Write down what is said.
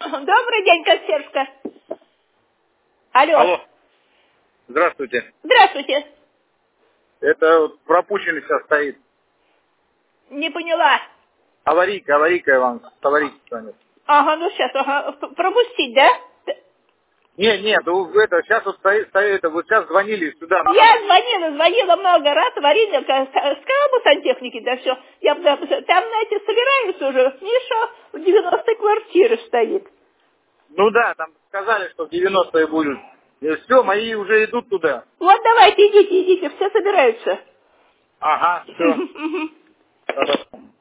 Добрый день, консьержка. Алло. Алло. Здравствуйте. Здравствуйте. Это вот пропущенный сейчас стоит. Не поняла. Аварийка вам. С аварийки звонит. Ага, ну сейчас, пропустить, да? Нет, это сейчас вот стоит, это вот сейчас звонили сюда. Я звонила много раз, аварийно, сказала бы сантехники, да все. Там, знаете, собираются уже. Миша в 90-й квартире стоит. Ну да, там сказали, что в 90-е будут. И все, мои уже идут туда. Вот давайте, идите, все собираются. Ага, все.